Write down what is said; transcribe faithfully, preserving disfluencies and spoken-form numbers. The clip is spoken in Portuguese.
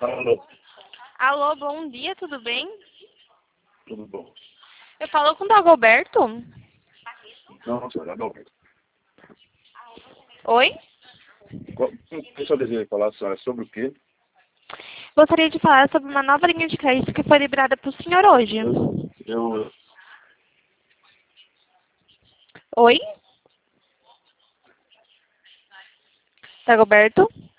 Alô, Alô, bom dia, tudo bem? tudo bom? Eu falo com o Dagoberto? Não, senhora, não. Oi? Qual- O que só deseja falar, senhora, sobre o quê? Gostaria de falar sobre uma nova linha de crédito que foi liberada para o senhor hoje. Eu, Oi? Dagoberto?